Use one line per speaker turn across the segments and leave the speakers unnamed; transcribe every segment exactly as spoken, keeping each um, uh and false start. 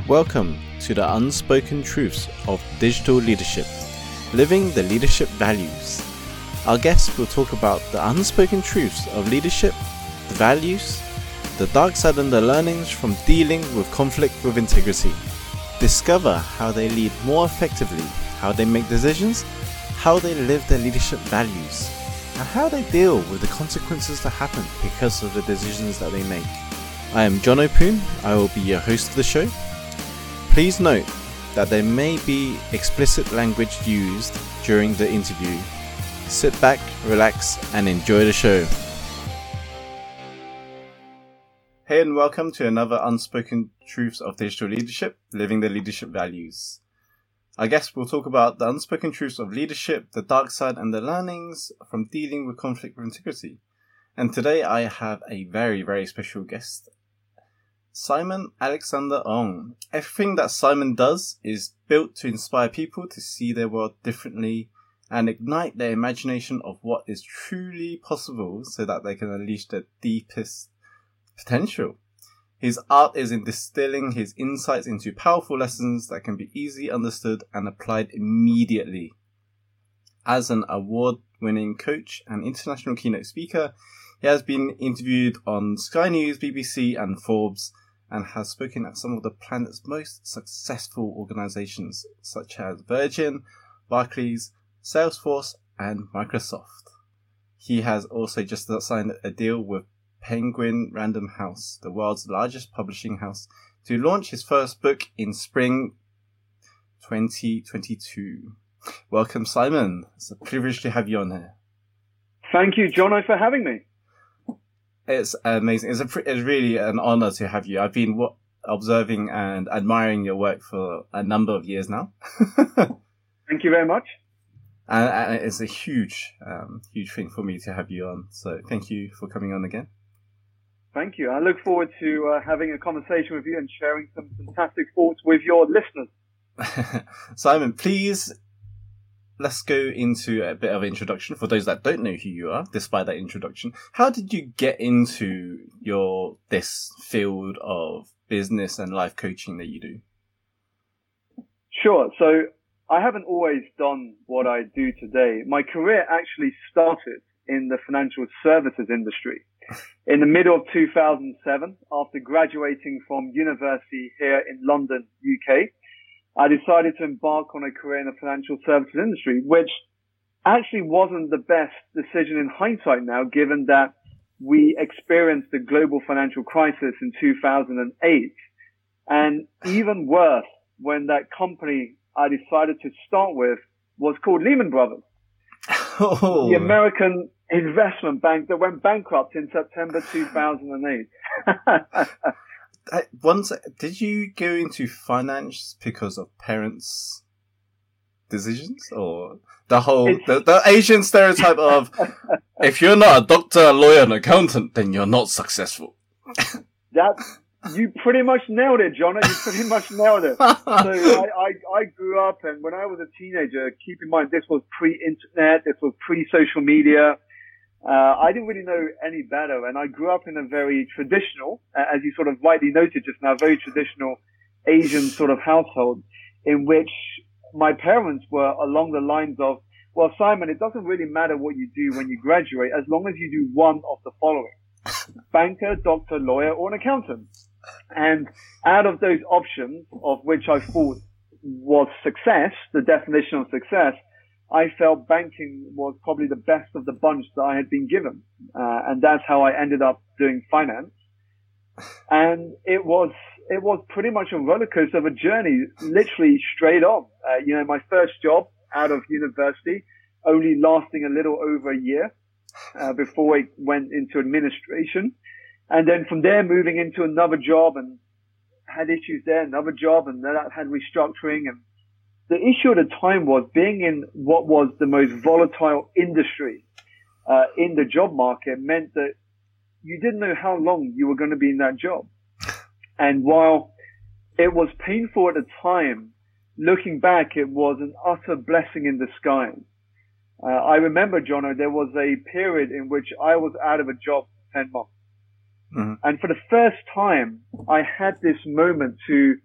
Welcome to the unspoken truths of digital leadership, living the leadership values. Our guests will talk about the unspoken truths of leadership, the values, the dark side and the learnings from dealing with conflict with integrity. Discover how they lead more effectively, how they make decisions, how they live their leadership values, and how they deal with the consequences that happen because of the decisions that they make. I am John Opoon. I will be your host of the show. Please note that there may be explicit language used during the interview. Sit back, relax, and enjoy the show. Hey, and welcome to another Unspoken Truths of Digital Leadership, Living the Leadership Values. I guess we'll talk about the unspoken truths of leadership, the dark side, and the learnings from dealing with conflict with integrity. And today I have a very, very special guest, Simon Alexander Ong. Everything that Simon does is built to inspire people to see their world differently and ignite their imagination of what is truly possible so that they can unleash their deepest potential. His art is in distilling his insights into powerful lessons that can be easily understood and applied immediately. As an award-winning coach and international keynote speaker, he has been interviewed on Sky News, B B C and Forbes, and has spoken at some of the planet's most successful organizations such as Virgin, Barclays, Salesforce, and Microsoft. He has also just signed a deal with Penguin Random House, the world's largest publishing house, to launch his first book in spring twenty twenty-two. Welcome, Simon. It's a privilege to have you on here.
Thank you, Jono, for having me.
It's amazing. It's, a, it's really an honor to have you. I've been w- observing and admiring your work for a number of years now.
Thank you very much.
And, and it's a huge, um, huge thing for me to have you on. So thank you for coming on again.
Thank you. I look forward to uh, having a conversation with you and sharing some fantastic thoughts with your listeners.
Simon, please, let's go into a bit of an introduction for those that don't know who you are, despite that introduction. How did you get into your this field of business and life coaching that you do?
Sure. So I haven't always done what I do today. My career actually started in the financial services industry in the middle of two thousand seven. After graduating from university here in London, U K, I decided to embark on a career in the financial services industry, which actually wasn't the best decision in hindsight now, given that we experienced the global financial crisis in two thousand eight. And even worse, when that company I decided to start with was called Lehman Brothers,
oh.
the American investment bank that went bankrupt in September two thousand eight.
Once, did you go into finance because of parents' decisions, or the whole the, the Asian stereotype of if you're not a doctor, a lawyer, an accountant, then you're not successful?
That you pretty much nailed it, John. You pretty much nailed it. So I, I I grew up, and when I was a teenager, keep in mind this was pre-internet, this was pre-social media. Uh, I didn't really know any better, and I grew up in a very traditional, as you sort of rightly noted just now, very traditional Asian sort of household in which my parents were along the lines of, well, Simon, it doesn't really matter what you do when you graduate as long as you do one of the following: banker, doctor, lawyer, or an accountant. And out of those options, of which I thought was success, the definition of success, I felt banking was probably the best of the bunch that I had been given. Uh, and that's how I ended up doing finance. And it was, it was pretty much a roller coaster of a journey, literally straight on. Uh, you know, my first job out of university only lasting a little over a year, uh, before I went into administration. And then from there moving into another job and had issues there, another job, and then I had restructuring. And the issue at the time was being in what was the most volatile industry uh, in the job market meant that you didn't know how long you were going to be in that job. And while it was painful at the time, looking back, it was an utter blessing in disguise. Uh, I remember, Jono, there was a period in which I was out of a job for ten months. Mm-hmm. And for the first time, I had this moment to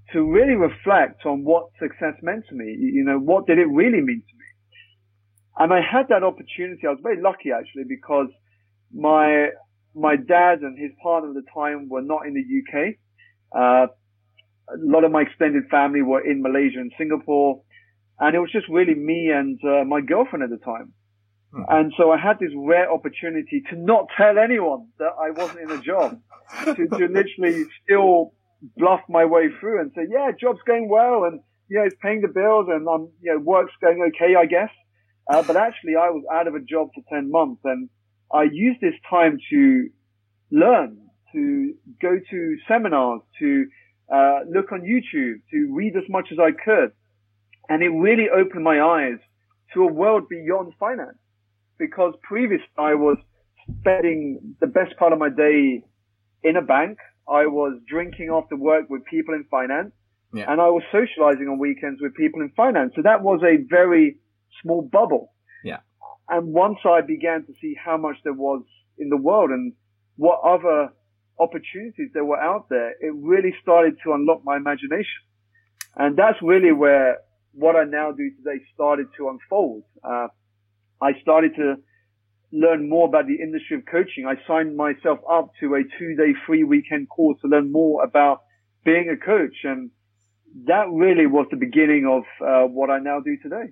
to really reflect on what success meant to me. You know, what did it really mean to me? And I had that opportunity. I was very lucky actually, because my, my dad and his partner at the time were not in the U K. Uh, a lot of my extended family were in Malaysia and Singapore. And it was just really me and uh, my girlfriend at the time. Hmm. And so I had this rare opportunity to not tell anyone that I wasn't in a job, to, to literally still bluff my way through and say, yeah, job's going well, and, you know, it's paying the bills, and, um, you know, work's going okay, I guess. Uh, but actually I was out of a job for ten months, and I used this time to learn, to go to seminars, to, uh, look on YouTube, to read as much as I could. And it really opened my eyes to a world beyond finance, because previously I was spending the best part of my day in a bank. I was drinking after work with people in finance, yeah. and I was socializing on weekends with people in finance. So that was a very small bubble.
Yeah.
And once I began to see how much there was in the world and what other opportunities there were out there, it really started to unlock my imagination. And that's really where what I now do today started to unfold. Uh, I started to learn more about the industry of coaching. I signed myself up to a two-day free weekend course to learn more about being a coach. And that really was the beginning of uh, what I now do today.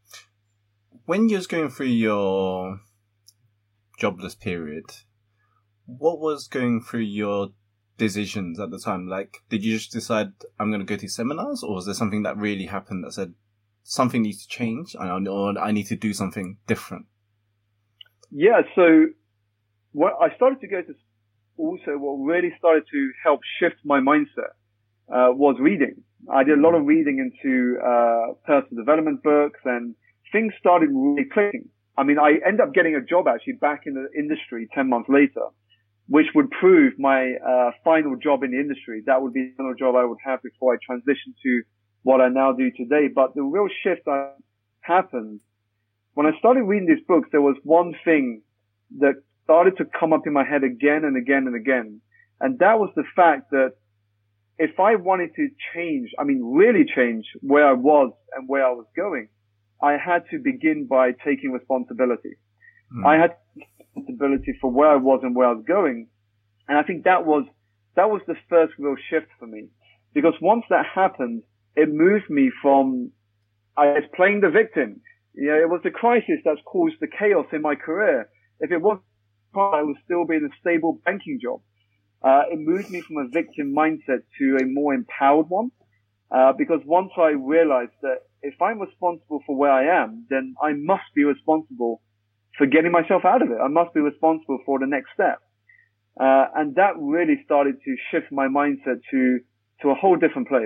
When you was going through your jobless period, what was going through your decisions at the time? Like, did you just decide, I'm going to go to seminars, or was there something that really happened that said something needs to change, or I need to do something different?
Yeah, so what I started to go to, also what really started to help shift my mindset uh, was reading. I did a lot of reading into uh, personal development books, and things started really clicking. I mean, I ended up getting a job actually back in the industry ten months later, which would prove my uh, final job in the industry. That would be the final job I would have before I transitioned to what I now do today. But the real shift that happened when I started reading these books. There was one thing that started to come up in my head again and again and again. And that was the fact that if I wanted to change, I mean, really change where I was and where I was going, I had to begin by taking responsibility. Mm. I had responsibility for where I was and where I was going. And I think that was, that was the first real shift for me, because once that happened, it moved me from, I was playing the victim. You know, it was the crisis that's caused the chaos in my career. If it wasn't, I would still be in a stable banking job. Uh, it moved me from a victim mindset to a more empowered one. Uh, because once I realized that if I'm responsible for where I am, then I must be responsible for getting myself out of it. I must be responsible for the next step. Uh, and that really started to shift my mindset to, to a whole different place.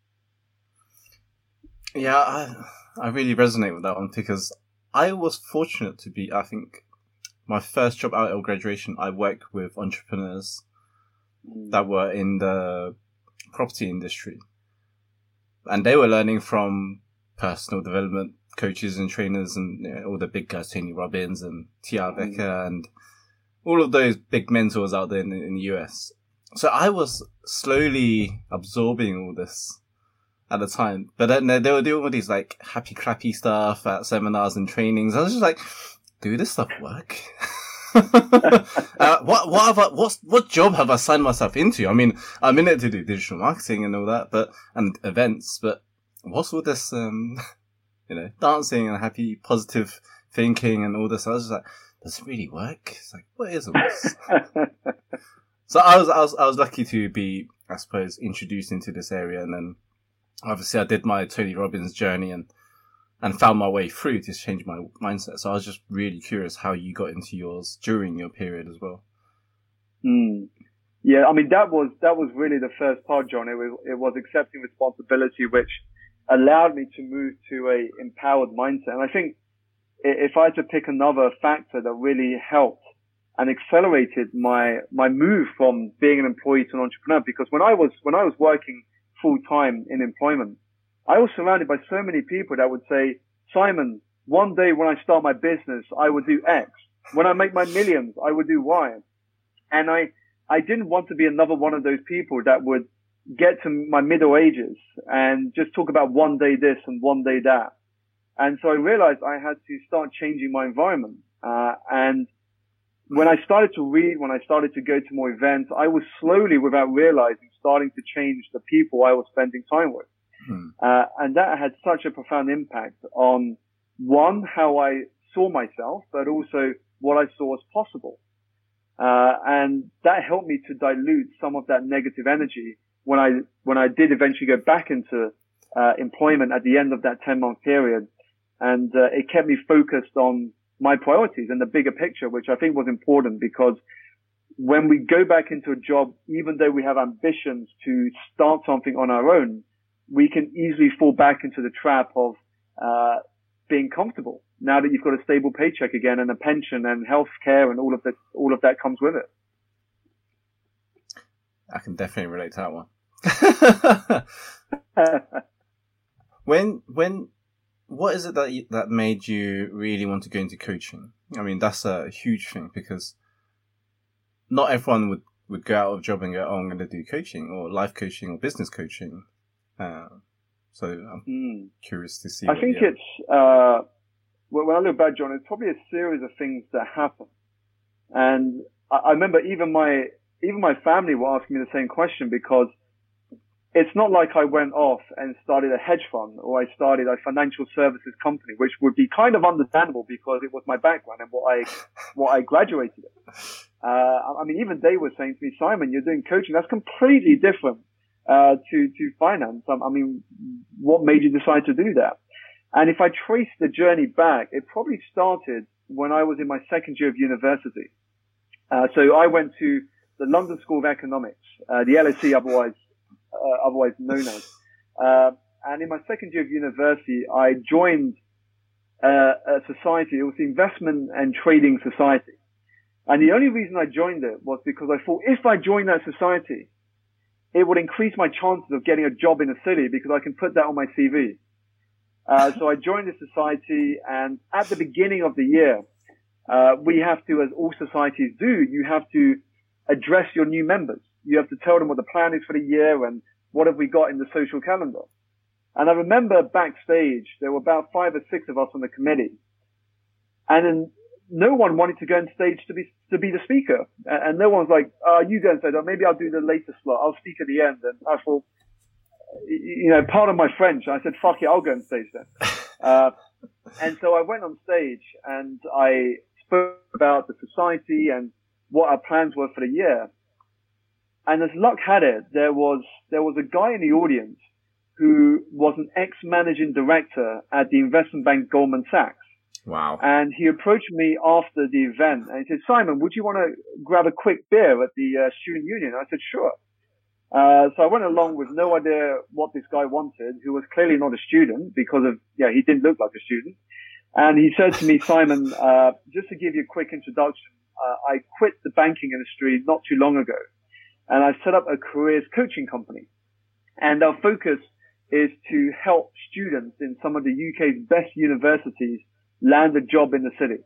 Yeah, I, I really resonate with that one, because I was fortunate to be, I think, my first job out of graduation, I worked with entrepreneurs that were in the property industry. And they were learning from personal development coaches and trainers and, you know, all the big guys, Tony Robbins and T R Becker mm. and all of those big mentors out there in, in the U S. So I was slowly absorbing all this at the time. But then they were doing all these like happy clappy stuff at seminars and trainings. I was just like, do this stuff work? uh, what what have I, what's what job have I signed myself into? I mean, I'm in it to do digital marketing and all that, but and events. But what's all this, um, you know, dancing and happy, positive thinking and all this? I was just like, does it really work? It's like, what is all this? So I was I was I was lucky to be, I suppose, introduced into this area, and then obviously I did my Tony Robbins journey and. and found my way through to change my mindset. So I was just really curious how you got into yours during your period as well.
Mm. Yeah, I mean, that was, that was really the first part, John. It was, it was accepting responsibility, which allowed me to move to a empowered mindset. And I think if I had to pick another factor that really helped and accelerated my, my move from being an employee to an entrepreneur, because when I was, when I was working full time in employment, I was surrounded by so many people that would say, Simon, one day when I start my business, I would do X. When I make my millions, I would do Y. And I, I didn't want to be another one of those people that would get to my middle ages and just talk about one day this and one day that. And so I realized I had to start changing my environment. Uh, and when I started to read, when I started to go to more events, I was slowly, without realizing, starting to change the people I was spending time with. Hmm. Uh, and that had such a profound impact on, one, how I saw myself, but also what I saw as possible. Uh, and that helped me to dilute some of that negative energy when I, when I did eventually go back into, uh, employment at the end of that ten month period. And, uh, it kept me focused on my priorities and the bigger picture, which I think was important, because when we go back into a job, even though we have ambitions to start something on our own, we can easily fall back into the trap of, uh, being comfortable now that you've got a stable paycheck again and a pension and health care and all of that, all of that comes with it.
I can definitely relate to that one. when, when, what is it that you, that made you really want to go into coaching? I mean, that's a huge thing, because not everyone would, would go out of job and go, oh, I'm going to do coaching or life coaching or business coaching. Uh, so I'm mm. curious to see.
I think it's, uh, when I look back, John, it's probably a series of things that happen. And I, I remember even my, even my family were asking me the same question, because it's not like I went off and started a hedge fund or I started a financial services company, which would be kind of understandable because it was my background and what I, what I graduated in. Uh, I mean, even they were saying to me, Simon, you're doing coaching. That's completely different, uh, to, to finance. I, I mean, what made you decide to do that? And if I trace the journey back, it probably started when I was in my second year of university. Uh, so I went to the London School of Economics, uh, the L S E otherwise, Uh, otherwise known as. Uh, and in my second year of university, I joined uh, a society. It was the Investment and Trading Society. And the only reason I joined it was because I thought if I joined that society, it would increase my chances of getting a job in a city, because I can put that on my C V. Uh, so I joined the society, and at the beginning of the year, uh, we have to, as all societies do, you have to address your new members. You have to tell them what the plan is for the year and what have we got in the social calendar. And I remember backstage, there were about five or six of us on the committee, and then no one wanted to go on stage to be, to be the speaker. And no one's like, uh, you go and say, oh, maybe I'll do the later slot. I'll speak at the end. And I thought, you know, pardon my French. I said, fuck it, I'll go on stage then. Uh, and so I went on stage and I spoke about the society and what our plans were for the year. And as luck had it, there was, there was a guy in the audience who was an ex-managing director at the investment bank Goldman Sachs.
Wow.
And he approached me after the event and he said, Simon, would you want to grab a quick beer at the uh, student union? I said, sure. Uh, so I went along with no idea what this guy wanted, who was clearly not a student because of, yeah, he didn't look like a student. And he said to me, Simon, uh, just to give you a quick introduction, uh, I quit the banking industry not too long ago. And I set up a careers coaching company. And our focus is to help students in some of the U K's best universities land a job in the city.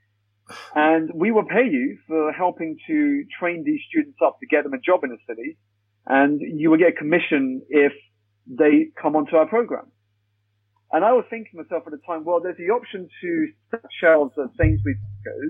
And we will pay you for helping to train these students up to get them a job in the city. And you will get commission if they come onto our program. And I was thinking to myself at the time, well, there's the option to set shelves at Sainsbury's,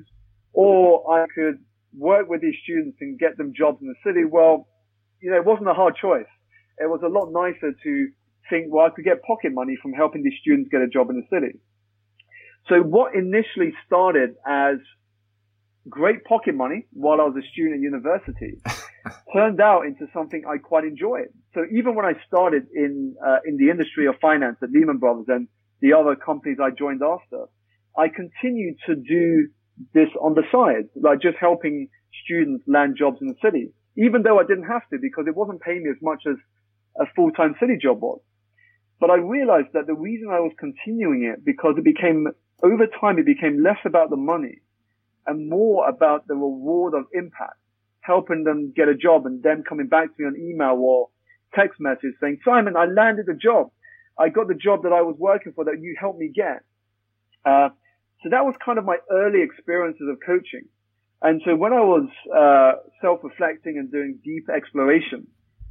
or I could work with these students and get them jobs in the city. Well, you know, it wasn't a hard choice. It was a lot nicer to think, well, I could get pocket money from helping these students get a job in the city. So what initially started as great pocket money while I was a student at university turned out into something I quite enjoyed. So even when I started in, uh, in the industry of finance at Lehman Brothers and the other companies I joined after, I continued to do this on the side, like just helping students land jobs in the city, even though I didn't have to because it wasn't paying me as much as a full-time city job was. But I realized that the reason I was continuing it, because it became, over time, it became less about the money and more about the reward of impact, helping them get a job and them coming back to me on email or text message saying, Simon, I landed a job. I got the job that I was working for that you helped me get. Uh, So that was kind of my early experiences of coaching. And so when I was uh self-reflecting and doing deep exploration,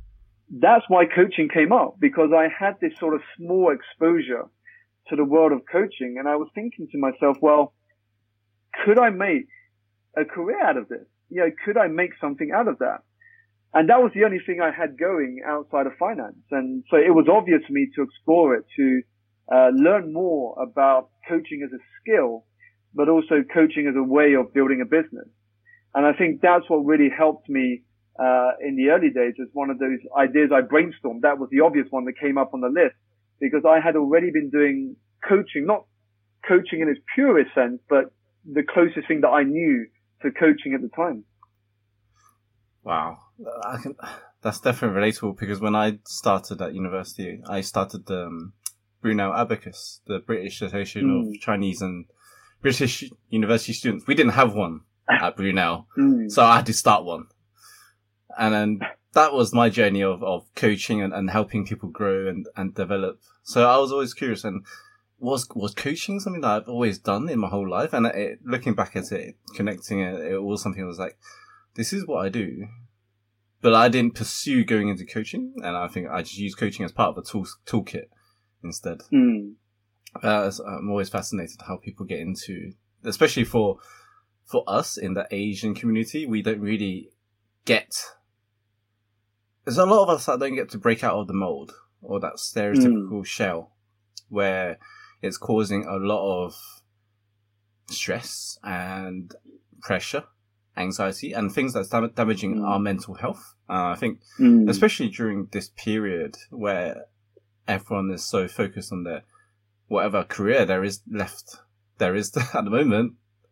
that's why coaching came up, because I had this sort of small exposure to the world of coaching. And I was thinking to myself, well, could I make a career out of this? You know, could I make something out of that? And that was the only thing I had going outside of finance. And so it was obvious to me to explore it, to uh, learn more about coaching as a skill, but also coaching as a way of building a business. And I think that's what really helped me uh in the early days. As one of those ideas I brainstormed, that was the obvious one that came up on the list, because I had already been doing coaching, not coaching in its purest sense, but the closest thing that I knew to coaching at the time.
Wow. I can, that's definitely relatable, because when I started at university, I started the um, Brunel Abacus, the British Association mm. of Chinese and British University Students. We didn't have one at Brunel, mm. so I had to start one. And then that was my journey of, of coaching and, and helping people grow and, and develop. So I was always curious, and was was coaching something that I've always done in my whole life? And it, looking back at it, connecting it, it was something that was like, this is what I do. But I didn't pursue going into coaching, and I think I just used coaching as part of a tool, toolkit instead. Mm. Uh, so I'm always fascinated how people get into, especially for for us in the Asian community, we don't really get... There's a lot of us that don't get to break out of the mold, or that stereotypical mm. shell, where it's causing a lot of stress and pressure, anxiety, and things that's dam- damaging mm. our mental health. Uh, I think, mm. especially during this period where everyone is so focused on their whatever career there is left, there is at the moment,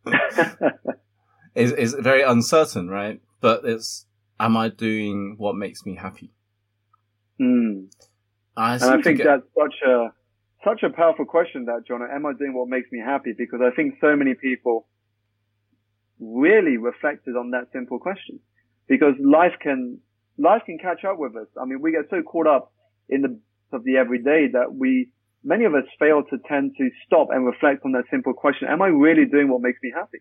is is very uncertain, right? But it's, am I doing what makes me happy?
Mm. I and I think get... that's such a such a powerful question, that, John. Am I doing what makes me happy? Because I think so many people really reflected on that simple question. Because life can life can catch up with us. I mean, we get so caught up in the of the everyday that we many of us fail to tend to stop and reflect on that simple question: am I really doing what makes me happy?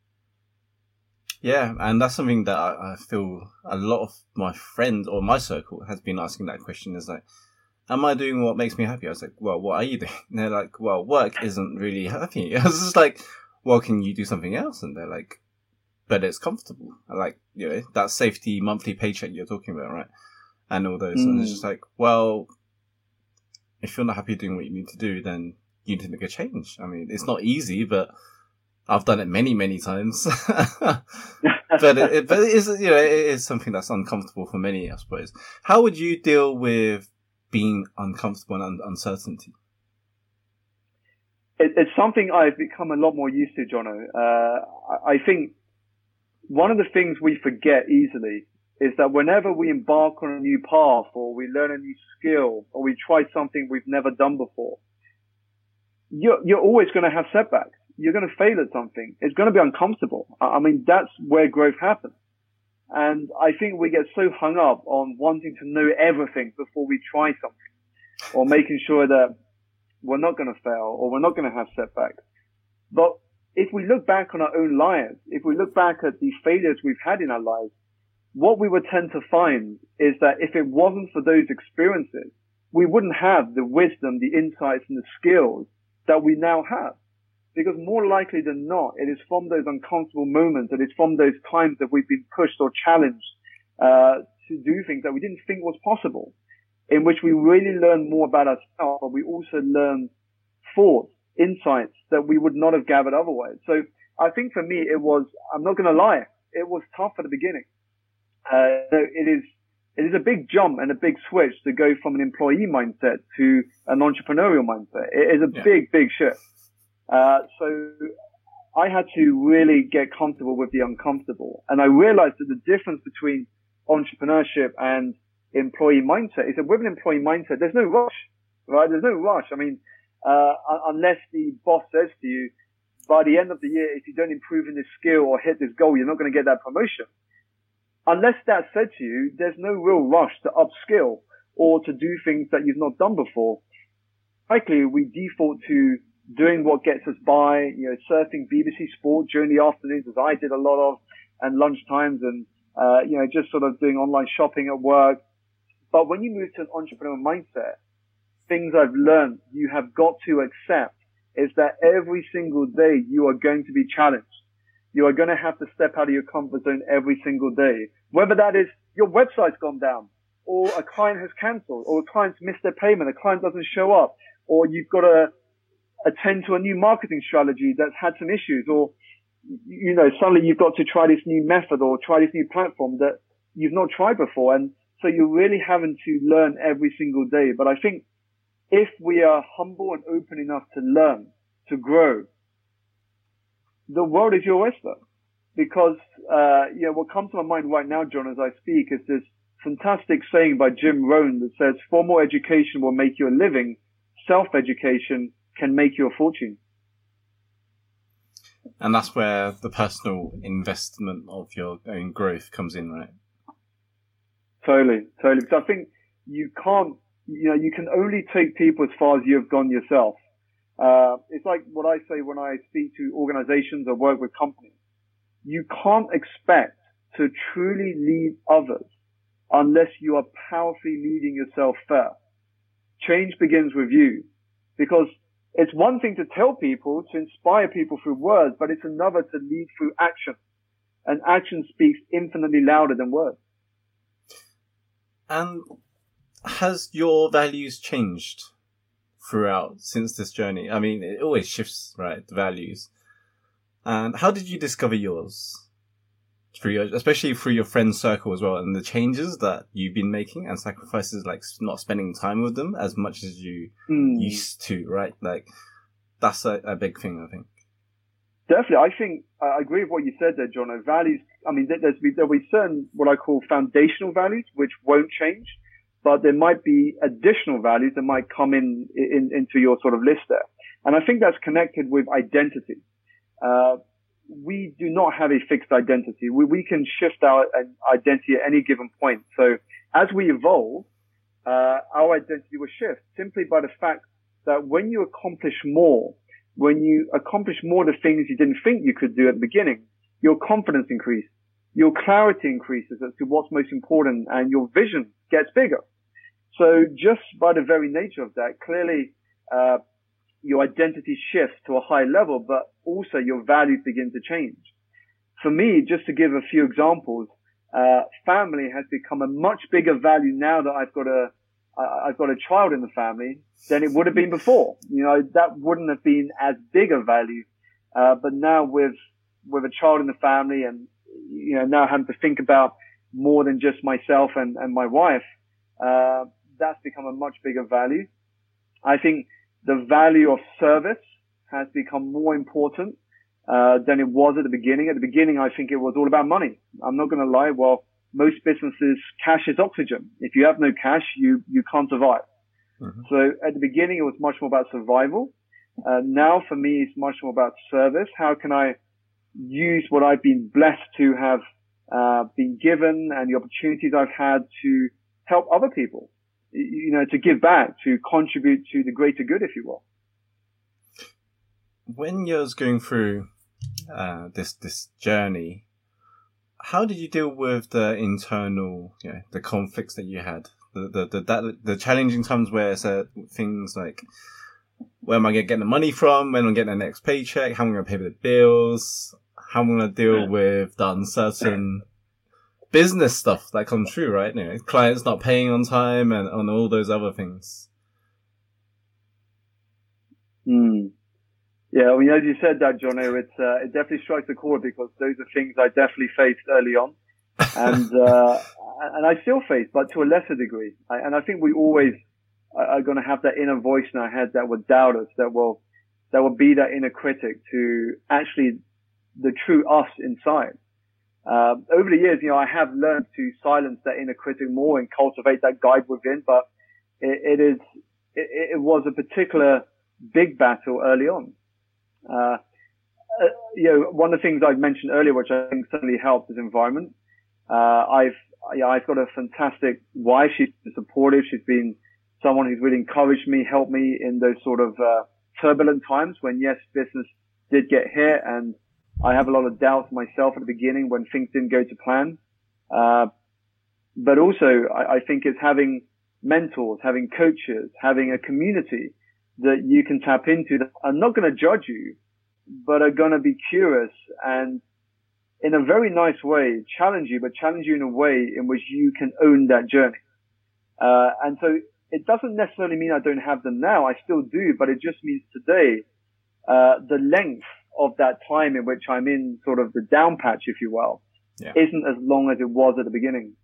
Yeah, and that's something that I, I feel a lot of my friends or my circle has been asking that question, is like, am I doing what makes me happy? I was like, well, what are you doing? And they're like, well, work isn't really happy. I was just like, well, can you do something else? And they're like, but it's comfortable. I like, you know, that safety monthly paycheck you're talking about, right? And all those. Mm. And it's just like, well, if you're not happy doing what you need to do, then you need to make a change. I mean, it's not easy, but I've done it many, many times. but it, it, but it is, you know, it is something that's uncomfortable for many, I suppose. How would you deal with being uncomfortable and un- uncertainty?
It, it's something I've become a lot more used to, Jono. Uh, I think one of the things we forget easily is that whenever we embark on a new path, or we learn a new skill, or we try something we've never done before, you're, you're always going to have setbacks. You're going to fail at something. It's going to be uncomfortable. I mean, that's where growth happens. And I think we get so hung up on wanting to know everything before we try something, or making sure that we're not going to fail, or we're not going to have setbacks. But if we look back on our own lives, if we look back at the failures we've had in our lives, what we would tend to find is that if it wasn't for those experiences, we wouldn't have the wisdom, the insights, and the skills that we now have. Because more likely than not, it is from those uncomfortable moments, it is from those times that we've been pushed or challenged uh to do things that we didn't think was possible, in which we really learn more about ourselves, but we also learn thoughts, insights that we would not have gathered otherwise. So I think for me, it was, I'm not going to lie, it was tough at the beginning. Uh, it is, it is a big jump and a big switch to go from an employee mindset to an entrepreneurial mindset. It is a yeah. big, big shift. Uh, so I had to really get comfortable with the uncomfortable. And I realized that the difference between entrepreneurship and employee mindset is that with an employee mindset, there's no rush, right? There's no rush. I mean, uh, unless the boss says to you, by the end of the year, if you don't improve in this skill or hit this goal, you're not going to get that promotion. Unless that's said to you, there's no real rush to upskill or to do things that you've not done before. Likely, we default to doing what gets us by, you know, surfing B B C Sport during the afternoons, as I did a lot of, and lunch times, and, uh, you know, just sort of doing online shopping at work. But when you move to an entrepreneurial mindset, things I've learned you have got to accept is that every single day you are going to be challenged. You are going to have to step out of your comfort zone every single day. Whether that is your website's gone down, or a client has cancelled, or a client's missed their payment, a client doesn't show up, or you've got to attend to a new marketing strategy that's had some issues, or, you know, suddenly you've got to try this new method or try this new platform that you've not tried before. And so you're really having to learn every single day. But I think if we are humble and open enough to learn, to grow, the world is your oyster. Because, uh, you know, what comes to my mind right now, John, as I speak, is this fantastic saying by Jim Rohn that says, formal education will make you a living, self-education can make you a fortune.
And that's where the personal investment of your own growth comes in, right?
Totally, totally. Because I think you can't, you know, you can only take people as far as you've gone yourself. Uh, it's like what I say when I speak to organizations or work with companies. You can't expect to truly lead others unless you are powerfully leading yourself first. Change begins with you, because it's one thing to tell people, to inspire people through words, but it's another to lead through action. And action speaks infinitely louder than words.
And has your values changed throughout since this journey? I mean, it always shifts, right? The values. And how did you discover yours? Through your, especially through your friend circle as well, and the changes that you've been making and sacrifices, like not spending time with them as much as you mm. used to, right? Like, that's a, a big thing, I think.
Definitely. I think, I agree with what you said there, John. Values, I mean, there's, there'll be certain, what I call foundational values, which won't change, but there might be additional values that might come in, in into your sort of list there. And I think that's connected with identity. Uh, we do not have a fixed identity. We, we can shift our identity at any given point. So as we evolve, uh, our identity will shift simply by the fact that when you accomplish more, when you accomplish more of the things you didn't think you could do at the beginning, your confidence increases, your clarity increases as to what's most important, and your vision gets bigger. So just by the very nature of that, clearly, uh, your identity shifts to a high level, but also your values begin to change. For me, just to give a few examples, uh, family has become a much bigger value now that I've got a, uh, I've got a child in the family than it would have been before. You know, that wouldn't have been as big a value. Uh, but now with, with a child in the family and, you know, now having to think about more than just myself and, and my wife, uh, that's become a much bigger value. I think the value of service has become more important uh, than it was at the beginning. At the beginning, I think it was all about money. I'm not going to lie. Well, most businesses, cash is oxygen. If you have no cash, you, you can't survive. Mm-hmm. So at the beginning, it was much more about survival. Uh, now for me, it's much more about service. How can I use what I've been blessed to have uh, been given and the opportunities I've had to help other people? You know, to give back, to contribute to the greater good, if you will.
When you was going through uh, this this journey, how did you deal with the internal, you know, the conflicts that you had, the the the, that, the challenging times where it's uh, things like, where am I going to get the money from? When am I getting the next paycheck? How am I going to pay the bills? How am I going to deal yeah. with the uncertain business stuff that comes through, right? You know, clients not paying on time and on all those other things.
Hmm. Yeah, I mean, as you said that, Jono, it's, uh, it definitely strikes a chord, because those are things I definitely faced early on. And, uh, and I still face, but to a lesser degree. I, and I think we always are going to have that inner voice in our head that will doubt us, that will, that will be that inner critic to actually the true us inside. Uh, over the years, you know, I have learned to silence that inner critic more and cultivate that guide within, but it, it is, it, it was a particular big battle early on. Uh, uh, you know, one of the things I mentioned earlier, which I think certainly helped, is environment. Uh, I've, yeah, I've got a fantastic wife. She's been supportive. She's been someone who's really encouraged me, helped me in those sort of, uh, turbulent times when, yes, business did get hit, and I have a lot of doubts myself at the beginning when things didn't go to plan. Uh, but also I, I think it's having mentors, having coaches, having a community that you can tap into that are not going to judge you, but are going to be curious and in a very nice way challenge you, but challenge you in a way in which you can own that journey. Uh, and so it doesn't necessarily mean I don't have them now. I still do, but it just means today, uh, the length of that time in which I'm in sort of the down patch, if you will, yeah. isn't as long as it was at the beginning.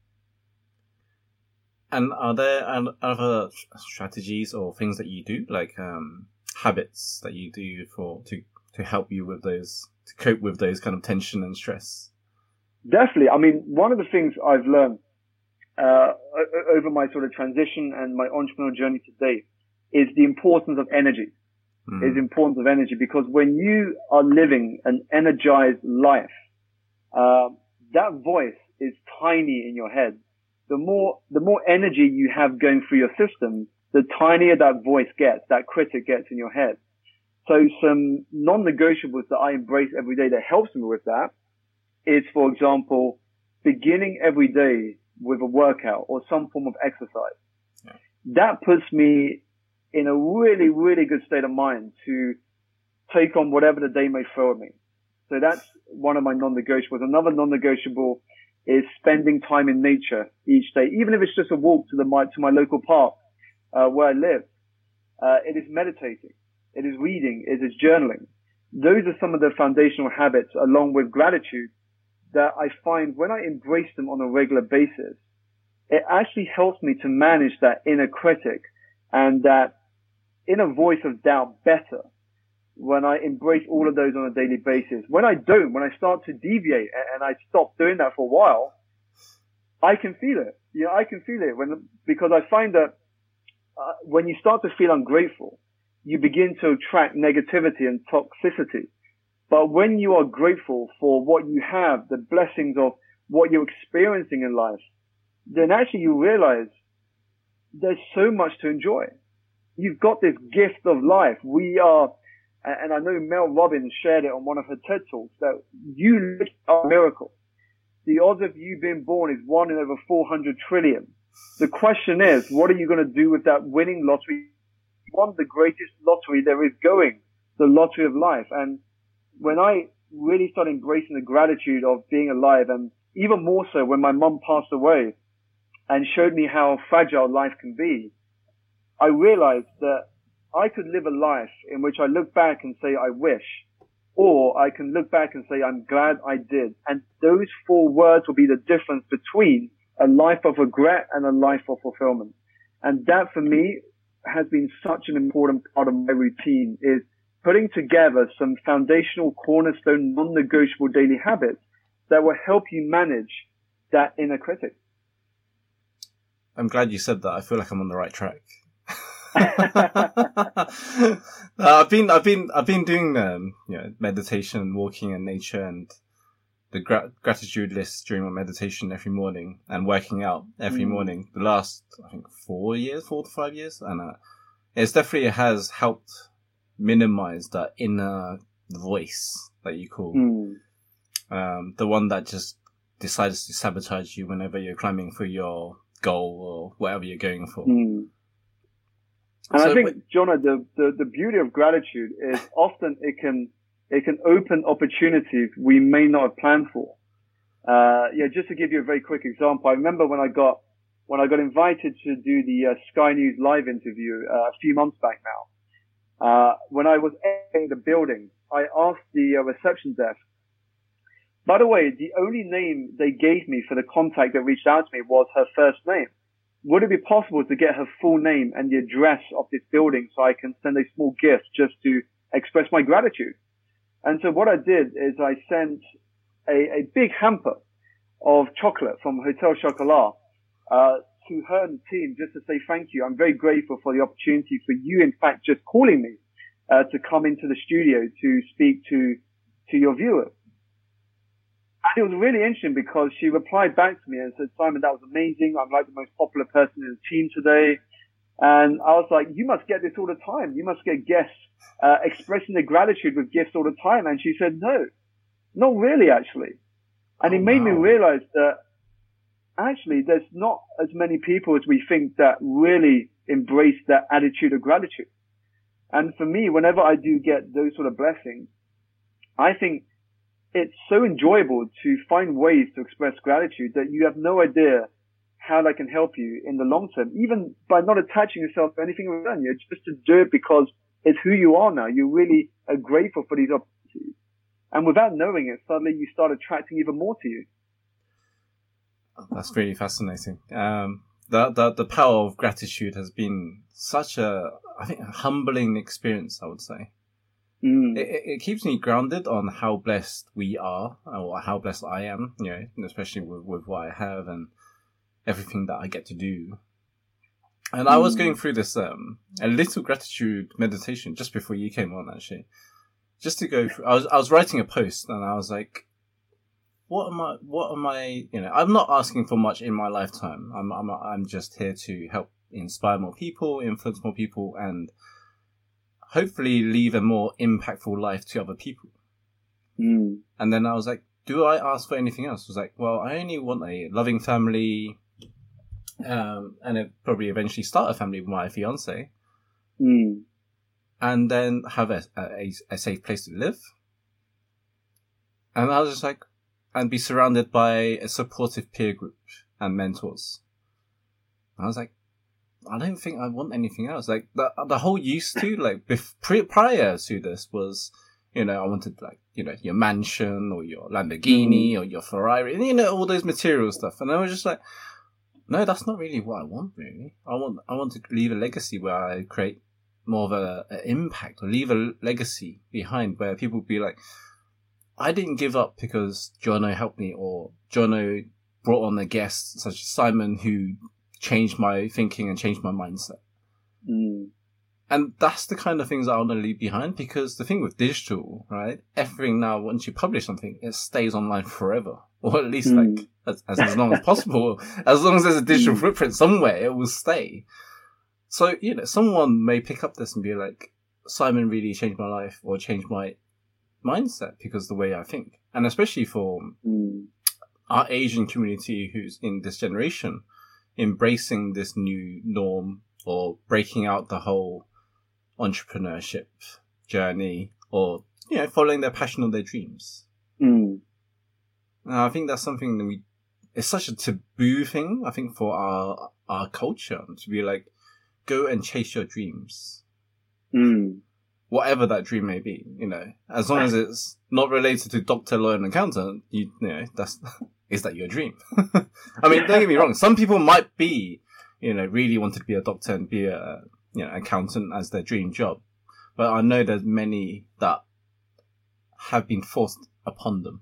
And are there other strategies or things that you do, like um, habits that you do for to to help you with those, to cope with those kind of tension and stress?
Definitely. I mean, one of the things I've learned uh, over my sort of transition and my entrepreneurial journey to date is the importance of energy. Mm. Is the importance of energy, because when you are living an energized life, uh, that voice is tiny in your head. The more, the more energy you have going through your system, the tinier that voice gets, that critic gets in your head. So some non-negotiables that I embrace every day that helps me with that is, for example, beginning every day with a workout or some form of exercise. Yeah. That puts me in a really, really good state of mind to take on whatever the day may throw at me. So that's one of my non-negotiables. Another non-negotiable is spending time in nature each day, even if it's just a walk to the my, to my local park, uh, where I live. Uh, it is meditating. It is reading. It is journaling. Those are some of the foundational habits, along with gratitude, that I find when I embrace them on a regular basis, it actually helps me to manage that inner critic and that inner voice of doubt better when I embrace all of those on a daily basis. When I don't, when I start to deviate and I stop doing that for a while, I can feel it. You know, I can feel it when, because I find that uh, when you start to feel ungrateful, you begin to attract negativity and toxicity. But when you are grateful for what you have, the blessings of what you're experiencing in life, then actually you realize there's so much to enjoy. You've got this gift of life. We are, and I know Mel Robbins shared it on one of her TED Talks, that you are a miracle. The odds of you being born is one in over four hundred trillion. The question is, what are you going to do with that winning lottery? One, the greatest lottery there is going, the lottery of life. And when I really started embracing the gratitude of being alive, and even more so when my mum passed away and showed me how fragile life can be, I realized that I could live a life in which I look back and say, I wish, or I can look back and say, I'm glad I did. And those four words will be the difference between a life of regret and a life of fulfillment. And that for me has been such an important part of my routine, is putting together some foundational cornerstone non-negotiable daily habits that will help you manage that inner critic.
I'm glad you said that. I feel like I'm on the right track. uh, I've been, I've been, I've been doing, um, you know, meditation, walking in nature, and the gra- gratitude list during my meditation every morning, and working out every mm. morning. The last, I think, four years, four to five years, and uh, it's definitely has helped minimize that inner voice that you call, mm. um, the one that just decides to sabotage you whenever you're climbing for your goal or whatever you're going for.
Mm. And so, I think, Jonah, the, the, the beauty of gratitude is often it can, it can open opportunities we may not have planned for. Uh, yeah, just to give you a very quick example, I remember when I got, when I got invited to do the uh, Sky News live interview uh, a few months back now, uh, when I was entering the building, I asked the uh, reception desk, by the way, the only name they gave me for the contact that reached out to me was her first name. Would it be possible to get her full name and the address of this building so I can send a small gift just to express my gratitude? And so what I did is I sent a, a big hamper of chocolate from Hotel Chocolat uh, to her and the team just to say thank you. I'm very grateful for the opportunity for you, in fact, just calling me uh, to come into the studio to speak to to your viewers. And it was really interesting because she replied back to me and said, Simon, that was amazing. I'm like the most popular person in the team today. And I was like, you must get this all the time. You must get guests uh, expressing their gratitude with gifts all the time. And she said, no, not really, actually. And oh, it made wow. me realize that actually there's not as many people as we think that really embrace that attitude of gratitude. And for me, whenever I do get those sort of blessings, I think it's so enjoyable to find ways to express gratitude that you have no idea how that can help you in the long term, even by not attaching yourself to anything in return. You're just to do it because it's who you are now. You really are grateful for these opportunities. And without knowing it, suddenly you start attracting even more to you.
That's really fascinating. Um, the, the, the power of gratitude has been such a, I think, a humbling experience, I would say.
Mm.
It, it keeps me grounded on how blessed we are, or how blessed I am, you know, especially with, with what I have and everything that I get to do. And I was going through this, um, a little gratitude meditation just before you came on, actually. Just to go through, I was, I was writing a post and I was like, what am I, what am I, you know, I'm not asking for much in my lifetime. I'm, I'm, I'm just here to help inspire more people, influence more people, and hopefully leave a more impactful life to other people.
Mm.
And then I was like, do I ask for anything else? I was like, well, I only want a loving family, um, and it probably eventually start a family with my fiance,
mm.
and then have a, a, a safe place to live. And I was just like, and be surrounded by a supportive peer group and mentors. And I was like, I don't think I want anything else. Like the the whole used to, like bef- pre- prior to this was, you know, I wanted like, you know, your mansion or your Lamborghini mm. or your Ferrari, and you know, all those material stuff. And I was just like, no, that's not really what I want, really. I want, I want to leave a legacy where I create more of a, a impact, or leave a legacy behind where people be like, I didn't give up because Jono helped me, or Jono brought on a guest such as Simon who changed my thinking and changed my mindset.
Mm.
And that's the kind of things I want to leave behind, because the thing with digital, right? Everything now, once you publish something, it stays online forever. Or at least mm. like as, as, as long as possible. As long as there's a digital mm. footprint somewhere, it will stay. So, you know, someone may pick up this and be like, Simon really changed my life or changed my mindset because of the way I think. And especially for
mm.
our Asian community who's in this generation, embracing this new norm or breaking out the whole entrepreneurship journey, or, you know, following their passion or their dreams.
Mm.
And I think that's something that we, it's such a taboo thing, I think, for our, our culture to be like, go and chase your dreams.
Mm.
Whatever that dream may be, you know, as long as it's not related to doctor, lawyer, and accountant, you, you know, that's, is that your dream? I mean, don't get me wrong. Some people might be, you know, really wanted to be a doctor and be a, you know, accountant as their dream job. But I know there's many that have been forced upon them.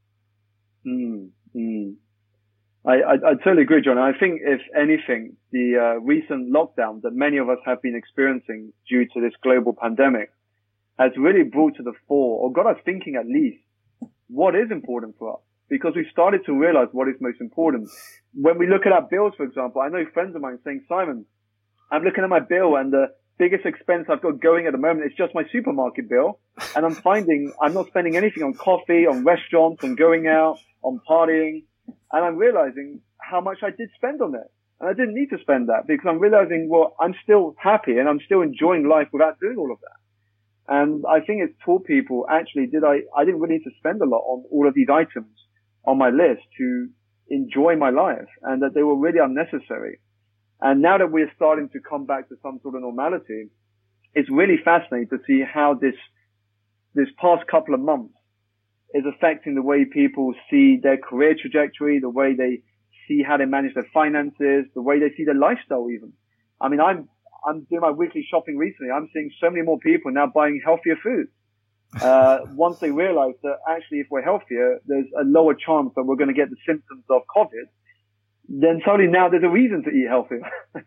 Mm, mm. I, I, I totally agree, John. I think, if anything, the uh, recent lockdown that many of us have been experiencing due to this global pandemic has really brought to the fore, or got us thinking at least, what is important for us. Because we've started to realize what is most important. When we look at our bills, for example, I know friends of mine saying, Simon, I'm looking at my bill and the biggest expense I've got going at the moment is just my supermarket bill. And I'm finding I'm not spending anything on coffee, on restaurants, on going out, on partying. And I'm realizing how much I did spend on that. And I didn't need to spend that, because I'm realizing, well, I'm still happy and I'm still enjoying life without doing all of that. And I think it's taught people, actually, did I, I didn't really need to spend a lot on all of these items on my list to enjoy my life, and that they were really unnecessary. And now that we're starting to come back to some sort of normality, it's really fascinating to see how this, this past couple of months is affecting the way people see their career trajectory, the way they see how they manage their finances, the way they see their lifestyle even. I mean, I'm, I'm doing my weekly shopping recently. I'm seeing so many more people now buying healthier food. Uh, once they realize that actually if we're healthier, there's a lower chance that we're going to get the symptoms of COVID, then suddenly now there's a reason to eat healthier.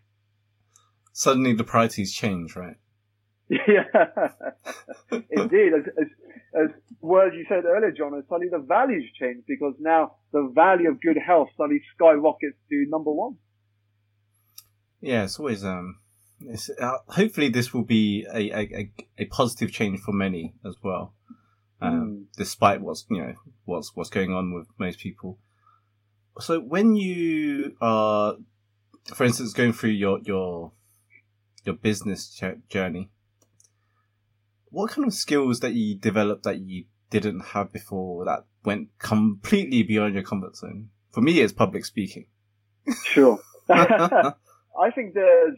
Suddenly the priorities change, right?
Yeah, indeed. As, as, as well as you said earlier, John, suddenly the values change, because now the value of good health suddenly skyrockets to number one.
Yeah, it's always, um, it's, uh, hopefully this will be a, a, a positive change for many as well. Um, mm. Despite what's, you know, what's, what's going on with most people. So when you are, for instance, going through your your your business ch- journey, what kind of skills that you developed that you didn't have before that went completely beyond your comfort zone? For me, it's public speaking.
Sure. I think there's,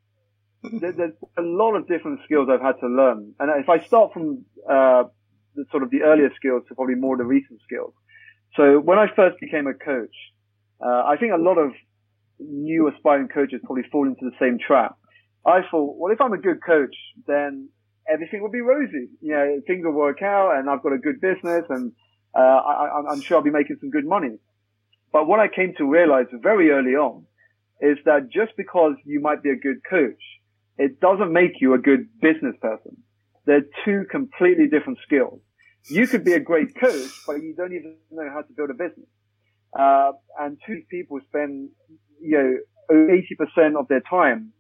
there's a lot of different skills I've had to learn. And if I start from uh, the sort of the earlier skills to probably more the recent skills. So when I first became a coach, uh, I think a lot of new aspiring coaches probably fall into the same trap. I thought, well, if I'm a good coach, then everything will be rosy. You know, things will work out and I've got a good business and uh, I, I'm sure I'll be making some good money. But what I came to realize very early on is that just because you might be a good coach, it doesn't make you a good business person. They're two completely different skills. You could be a great coach, but you don't even know how to build a business. Uh, and two people spend, you know, eighty percent of their time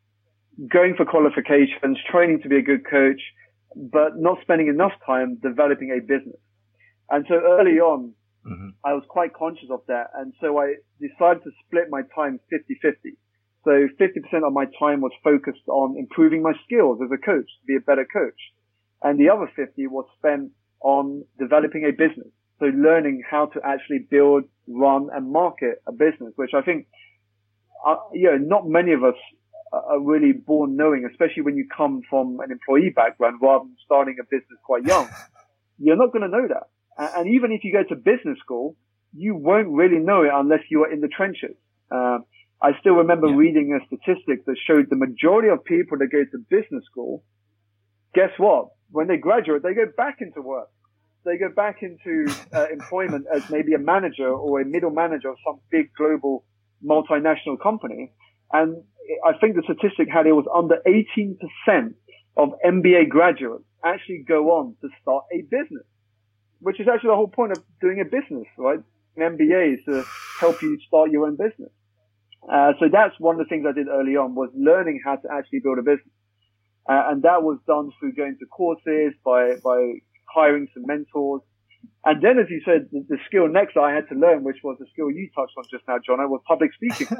going for qualifications, training to be a good coach, but not spending enough time developing a business. And so early on, mm-hmm. I was quite conscious of that. And so I decided to split my time fifty-fifty. So fifty percent of my time was focused on improving my skills as a coach, to be a better coach. And the other fifty was spent on developing a business. So learning how to actually build, run and market a business, which I think, uh, you know, not many of us are really born knowing, especially when you come from an employee background rather than starting a business quite young. You're not going to know that. And even if you go to business school, you won't really know it unless you are in the trenches. Uh, I still remember yeah. reading a statistic that showed the majority of people that go to business school, guess what? When they graduate, they go back into work. They go back into uh, employment as maybe a manager or a middle manager of some big global multinational company. And I think the statistic had it was under eighteen percent of M B A graduates actually go on to start a business, which is actually the whole point of doing a business, right? An M B A is to help you start your own business. Uh, so that's one of the things I did early on was learning how to actually build a business. Uh, and that was done through going to courses, by, by hiring some mentors. And then, as you said, the, the skill next I had to learn, which was the skill you touched on just now, John, was public speaking.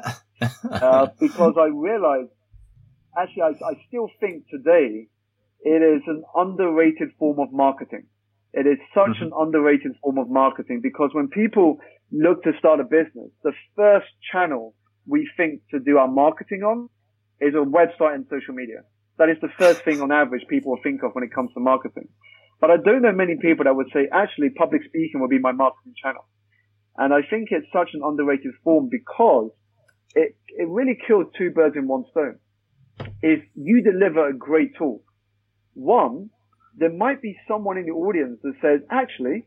uh, because I realized, actually, I, I still think today it is an underrated form of marketing. It is such mm-hmm. an underrated form of marketing because when people look to start a business, the first channel we think to do our marketing on is a website and social media. That is the first thing on average people will think of when it comes to marketing. But I don't know many people that would say, actually, public speaking will be my marketing channel. And I think it's such an underrated form because it, it really kills two birds in one stone. If you deliver a great talk, one, there might be someone in the audience that says, actually,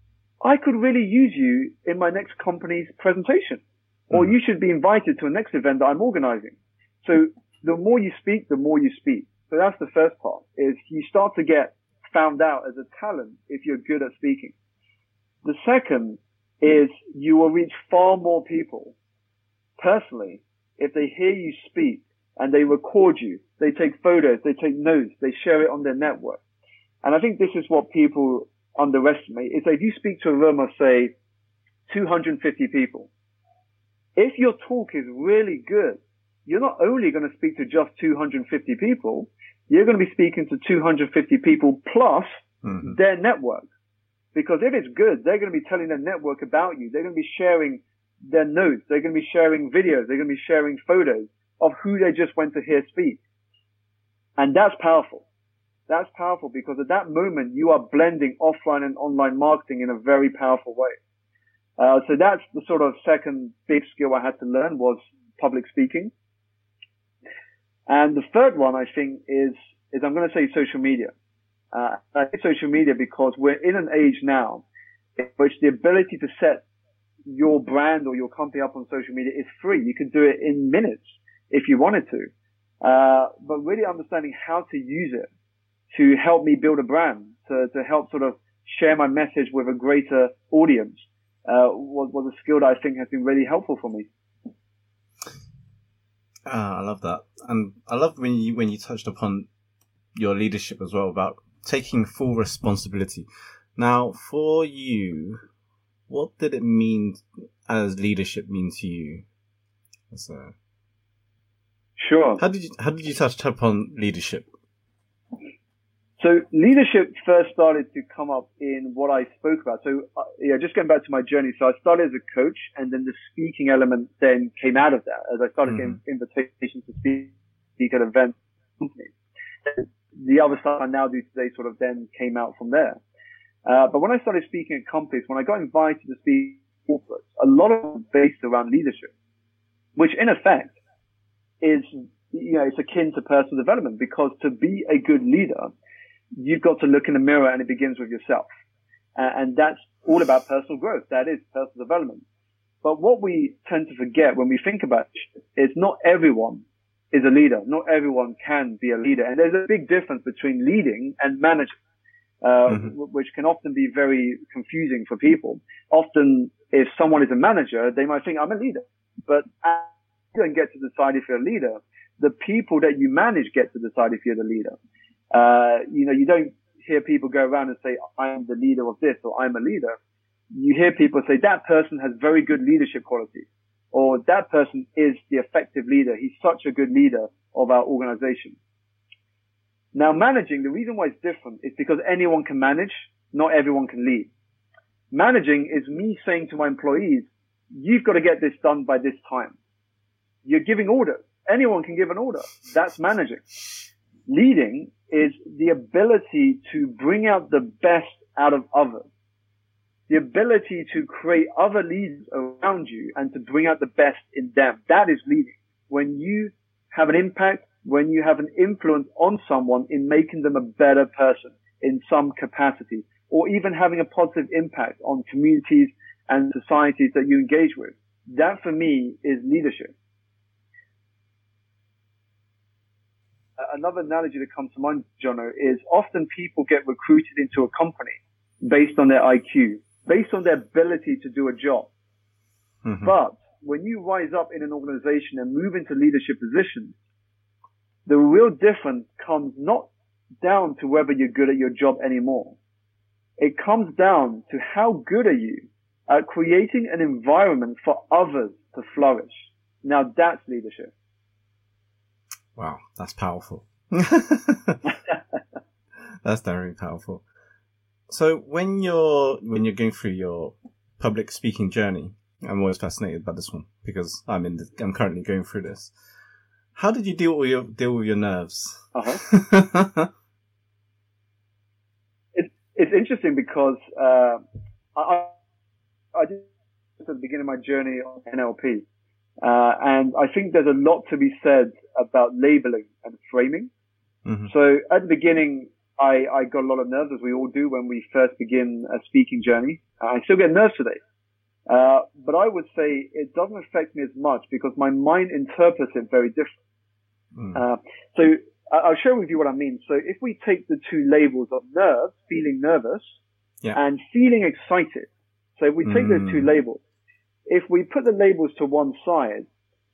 I could really use you in my next company's presentation, or you should be invited to a next event that I'm organizing. So the more you speak, the more you speak. So that's the first part, is you start to get found out as a talent if you're good at speaking. The second is you will reach far more people personally if they hear you speak and they record you, they take photos, they take notes, they share it on their network. And I think this is what people underestimate, is that if you speak to a room of, say, two hundred fifty people, if your talk is really good, you're not only going to speak to just two hundred fifty people, you're going to be speaking to two hundred fifty people plus mm-hmm. their network. Because if it's good, they're going to be telling their network about you. They're going to be sharing their notes. They're going to be sharing videos. They're going to be sharing photos of who they just went to hear speak. And that's powerful. That's powerful because at that moment, you are blending offline and online marketing in a very powerful way. Uh, so that's the sort of second big skill I had to learn was public speaking. And the third one, I think, is, is I'm going to say social media. Uh, I say social media because we're in an age now in which the ability to set your brand or your company up on social media is free. You can do it in minutes if you wanted to. Uh, but really understanding how to use it to help me build a brand, to, to help sort of share my message with a greater audience, uh, was, was a skill that I think has been really helpful for me.
Ah, I love that. And I love when you, when you touched upon your leadership as well about taking full responsibility. Now, for you, what did it mean as leadership mean to you? So,
sure.
How did you how did you touch upon leadership?
So leadership first started to come up in what I spoke about. So uh, yeah, just going back to my journey. So I started as a coach, and then the speaking element then came out of that as I started mm-hmm. getting invitations to speak, speak at events. The other stuff I now do today sort of then came out from there. Uh, but when I started speaking at companies, when I got invited to speak at corporates, a lot of it was based around leadership, which in effect is, you know, it's akin to personal development, because to be a good leader, you've got to look in the mirror, and it begins with yourself. Uh, and that's all about personal growth. That is personal development. But what we tend to forget when we think about it is not everyone is a leader. Not everyone can be a leader. And there's a big difference between leading and managing. Uh, mm-hmm. w- which can often be very confusing for people. Often, if someone is a manager, they might think, I'm a leader. But you don't get to decide if you're a leader. The people that you manage get to decide if you're the leader. Uh, you know, you don't hear people go around and say, I'm the leader of this, or I'm a leader. You hear people say, that person has very good leadership qualities, or that person is the effective leader. He's such a good leader of our organization. Now, managing, the reason why it's different is because anyone can manage, not everyone can lead. Managing is me saying to my employees, you've got to get this done by this time. You're giving orders. Anyone can give an order. That's managing. Leading is the ability to bring out the best out of others. The ability to create other leaders around you and to bring out the best in them. That is leading. When you have an impact, when you have an influence on someone in making them a better person in some capacity, or even having a positive impact on communities and societies that you engage with. That for me is leadership. Another analogy that comes to mind, Jono, is often people get recruited into a company based on their I Q, based on their ability to do a job. Mm-hmm. But when you rise up in an organization and move into leadership positions, the real difference comes not down to whether you're good at your job anymore. It comes down to how good are you at creating an environment for others to flourish. Now that's leadership.
Wow, that's powerful. That's very powerful. So when you're when you're going through your public speaking journey, I'm always fascinated by this one because I'm in the, I'm currently going through this. How did you deal with your deal with your nerves?
Uh-huh. it's it's interesting because uh, I I did at the beginning of my journey on N L P, uh, and I think there's a lot to be said about labeling and framing. Mm-hmm. So at the beginning, I I got a lot of nerves, as we all do when we first begin a speaking journey. I still get nerves today. Uh, but I would say it doesn't affect me as much because my mind interprets it very different. Mm. Uh, so I'll share with you what I mean. So if we take the two labels of nerves, feeling nervous, yeah. and feeling excited. So if we take mm. those two labels, if we put the labels to one side,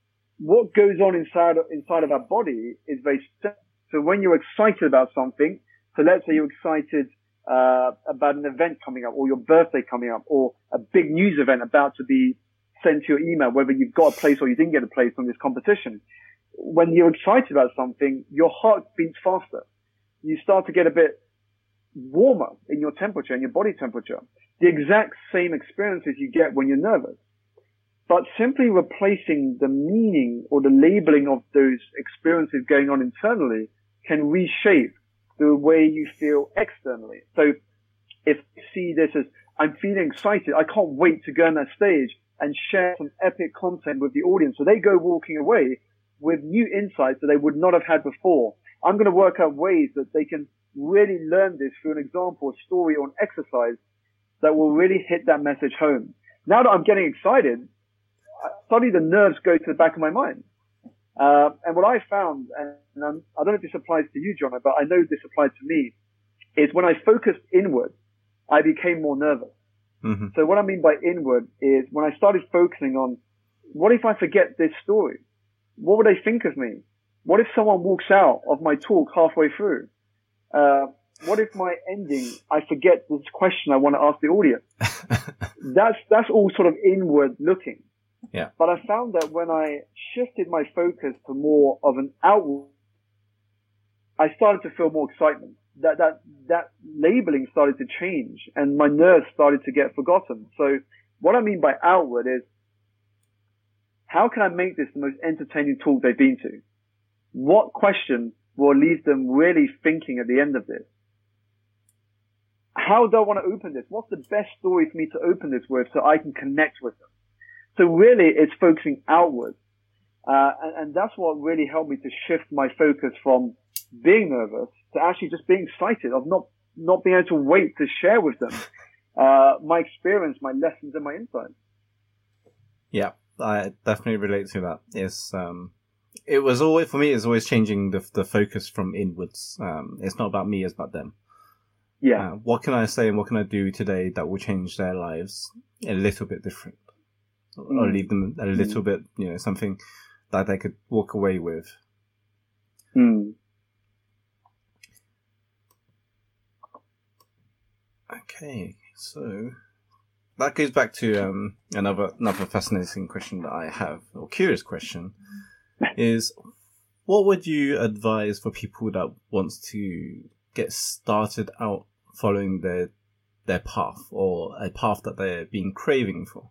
what goes on inside of, inside of our body is very simple. So when you're excited about something, so let's say you're excited Uh, about an event coming up, or your birthday coming up, or a big news event about to be sent to your email, whether you've got a place or you didn't get a place on this competition. When you're excited about something, your heart beats faster. You start to get a bit warmer in your temperature and your body temperature. The exact same experiences you get when you're nervous. But simply replacing the meaning or the labeling of those experiences going on internally can reshape the way you feel externally. So if you see this as, I'm feeling excited, I can't wait to go on that stage and share some epic content with the audience. So they go walking away with new insights that they would not have had before. I'm going to work out ways that they can really learn this through an example, a story, or an exercise that will really hit that message home. Now that I'm getting excited, suddenly the nerves go to the back of my mind. Uh, and what I found, and I'm, I don't know if this applies to you, John, but I know this applies to me, is when I focused inward, I became more nervous. Mm-hmm. So what I mean by inward is when I started focusing on, what if I forget this story? What would they think of me? What if someone walks out of my talk halfway through? Uh, what if my ending, I forget this question I want to ask the audience? that's, that's all sort of inward looking.
Yeah.
But I found that when I shifted my focus to more of an outward, I started to feel more excitement. That, that, that labeling started to change and my nerves started to get forgotten. So what I mean by outward is, how can I make this the most entertaining talk they've been to? What question will leave them really thinking at the end of this? How do I want to open this? What's the best story for me to open this with so I can connect with them? So really it's focusing outward. Uh, and, and that's what really helped me to shift my focus from being nervous to actually just being excited, of not, not being able to wait to share with them, uh, my experience, my lessons and my insights.
Yeah, I definitely relate to that. It's, um, it was always, for me, it's always changing the, the focus from inwards. Um, it's not about me, it's about them.
Yeah.
Uh, what can I say and what can I do today that will change their lives a little bit different? Mm. Or leave them a little mm. bit, you know, something that they could walk away with.
Mm.
Okay, so that goes back to um, another another fascinating question that I have, or curious question, is what would you advise for people that wants to get started out following their their path, or a path that they've been craving for?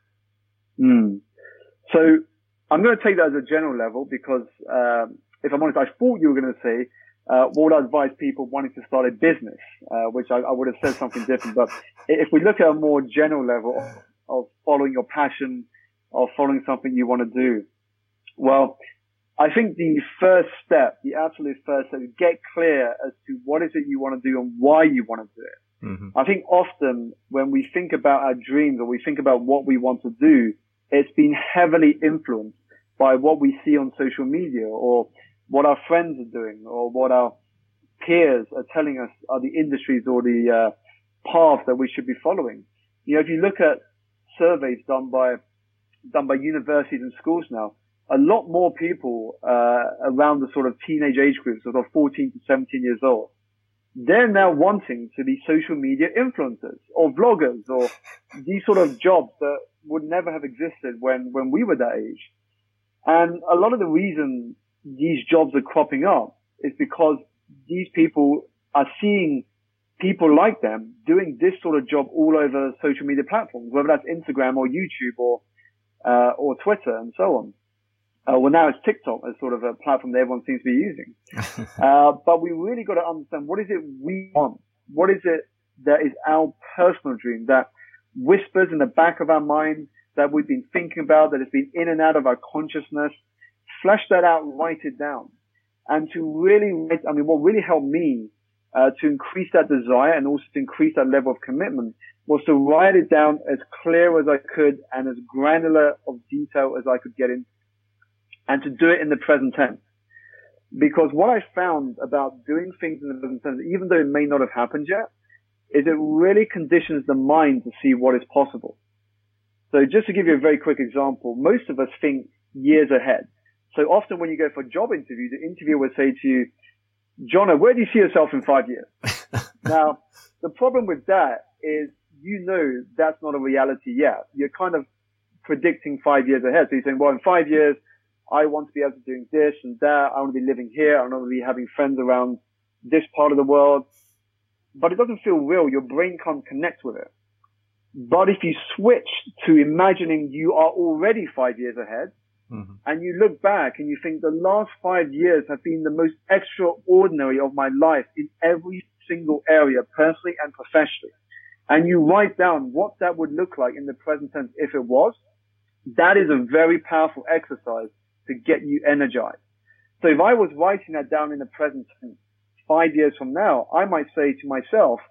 Mm. So I'm going to take that as a general level because, um, if I'm honest, I thought you were going to say, Uh, what would I advise people wanting to start a business, uh, which I, I would have said something different. But if we look at a more general level of, of following your passion, or following something you want to do, well, I think the first step, the absolute first step, is get clear as to what is it you want to do and why you want to do it.
Mm-hmm.
I think often when we think about our dreams or we think about what we want to do, it's been heavily influenced by what we see on social media or what our friends are doing or what our peers are telling us are the industries or the uh, paths that we should be following. You know, if you look at surveys done by done by universities and schools now, a lot more people uh, around the sort of teenage age groups, sort of fourteen to seventeen years old, they're now wanting to be social media influencers or vloggers or these sort of jobs that would never have existed when when we were that age. And a lot of the reason these jobs are cropping up is because these people are seeing people like them doing this sort of job all over social media platforms, whether that's Instagram or YouTube or uh, or Twitter and so on. Uh, well, now it's TikTok as sort of a platform that everyone seems to be using. uh, but we really got to understand, what is it we want? What is it that is our personal dream that whispers in the back of our mind, that we've been thinking about, that has been in and out of our consciousness? Flesh that out, write it down. And to really, I mean, what really helped me uh, to increase that desire and also to increase that level of commitment was to write it down as clear as I could and as granular of detail as I could get in, and to do it in the present tense. Because what I found about doing things in the present tense, even though it may not have happened yet, is it really conditions the mind to see what is possible. So just to give you a very quick example, most of us think years ahead. So often when you go for a job interview, the interviewer will say to you, Jono, where do you see yourself in five years? Now, the problem with that is, you know, that's not a reality yet. You're kind of predicting five years ahead. So you're saying, well, in five years, I want to be able to be doing this and that. I want to be living here. I want to be having friends around this part of the world. But it doesn't feel real. Your brain can't connect with it. But if you switch to imagining you are already five years ahead, mm-hmm. and you look back and you think the last five years have been the most extraordinary of my life in every single area, personally and professionally, and you write down what that would look like in the present tense if it was, that is a very powerful exercise to get you energized. So if I was writing that down in the present tense five years from now, I might say to myself,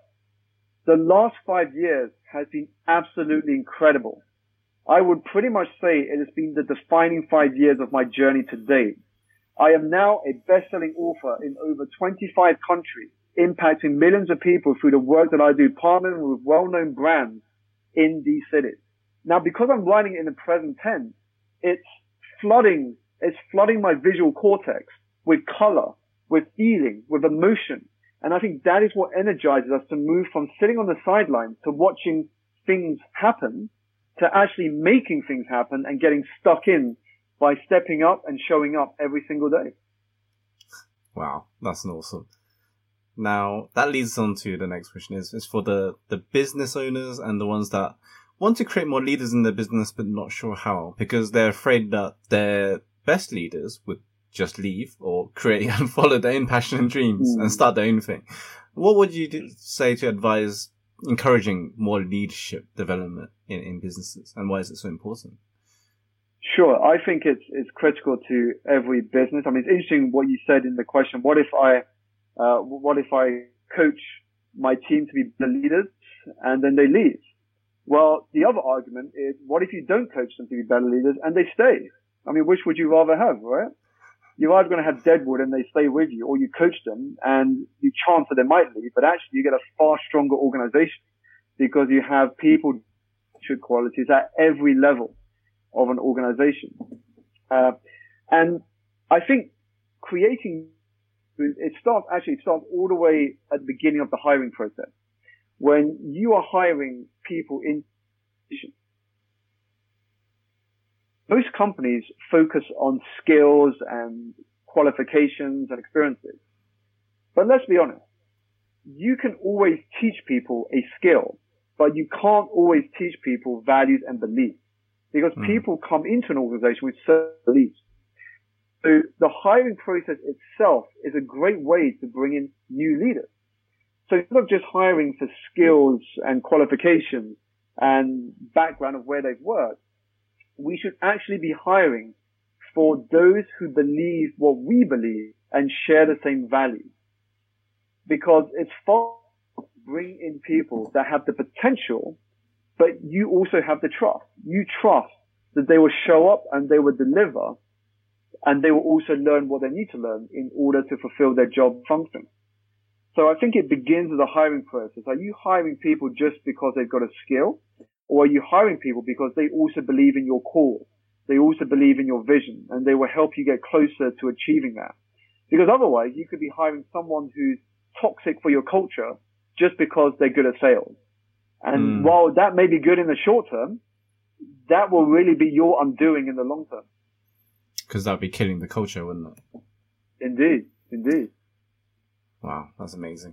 the last five years has been absolutely incredible. I would pretty much say it has been the defining five years of my journey to date. I am now a best-selling author in over twenty-five countries, impacting millions of people through the work that I do, partnering with well-known brands in these cities. Now, because I'm writing it in the present tense, it's flooding, it's flooding my visual cortex with color, with feeling, with emotion. And I think that is what energizes us to move from sitting on the sidelines to watching things happen to actually making things happen and getting stuck in by stepping up and showing up every single day.
Wow, that's awesome. Now, that leads on to the next question is, is for the, the business owners and the ones that want to create more leaders in their business but not sure how, because they're afraid that their best leaders would just leave or create and follow their own passion and dreams mm. and start their own thing. What would you do, say to advise encouraging more leadership development in, in businesses, and why is it so important?
Sure. I think it's, it's critical to every business. I mean, it's interesting what you said in the question. What if I, uh, what if I coach my team to be the leaders and then they leave? Well, the other argument is, what if you don't coach them to be better leaders and they stay? I mean, which would you rather have, right? You're either going to have deadwood and they stay with you, or you coach them and you chance that they might leave, but actually you get a far stronger organization because you have people with qualities at every level of an organization. Uh, and I think creating, it starts, actually it starts all the way at the beginning of the hiring process. When you are hiring people in, most companies focus on skills and qualifications and experiences. But let's be honest, you can always teach people a skill, but you can't always teach people values and beliefs, because mm. people come into an organization with certain beliefs. So the hiring process itself is a great way to bring in new leaders. So instead of just hiring for skills and qualifications and background of where they've worked, we should actually be hiring for those who believe what we believe and share the same values. Because it's far to bring in people that have the potential, but you also have the trust. You trust that they will show up and they will deliver, and they will also learn what they need to learn in order to fulfill their job function. So I think it begins with the hiring process. Are you hiring people just because they've got a skill? Or are you hiring people because they also believe in your cause? They also believe in your vision, and they will help you get closer to achieving that. Because otherwise, you could be hiring someone who's toxic for your culture just because they're good at sales. And mm. while that may be good in the short term, that will really be your undoing in the long term.
Because that would be killing the culture, wouldn't it? Indeed,
indeed.
Wow, that's amazing.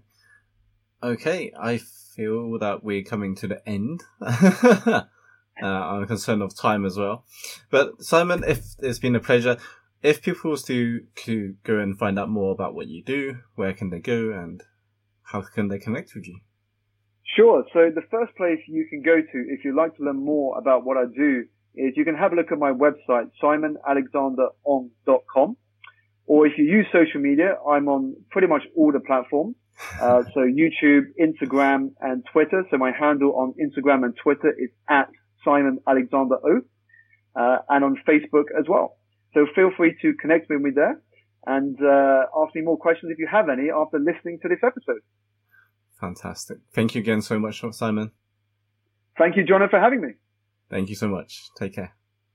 Okay, I feel that we're coming to the end. uh, I'm concerned of time as well. But Simon, if it's been a pleasure, if people was to, to go and find out more about what you do, where can they go and how can they connect with you?
Sure. So the first place you can go to if you'd like to learn more about what I do is you can have a look at my website, simon alexander ong dot com. Or if you use social media, I'm on pretty much all the platforms. Uh, so YouTube, Instagram, and Twitter. So my handle on Instagram and Twitter is at Simon Alexander O, uh, and on Facebook as well. So feel free to connect with me there and uh, ask me more questions if you have any after listening to this episode.
Fantastic. Thank you again so much, Simon.
Thank you, Jonah, for having me.
Thank you so much. Take care.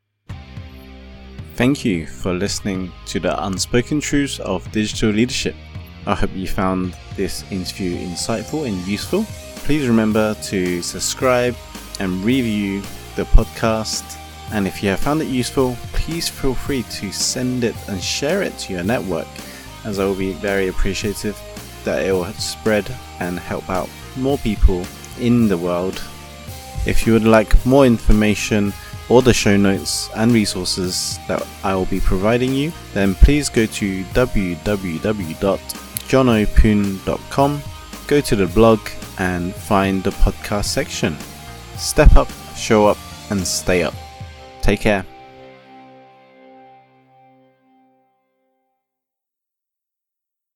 Thank you for listening to the Unspoken Truths of Digital Leadership. I hope you found this interview insightful and useful. Please remember to subscribe and review the podcast. And if you have found it useful, please feel free to send it and share it to your network, as I will be very appreciative that it will spread and help out more people in the world. If you would like more information or the show notes and resources that I will be providing you, then please go to w w w dot jono poon dot com, go to the blog and find the podcast section. Step up, show up, and stay up. Take care.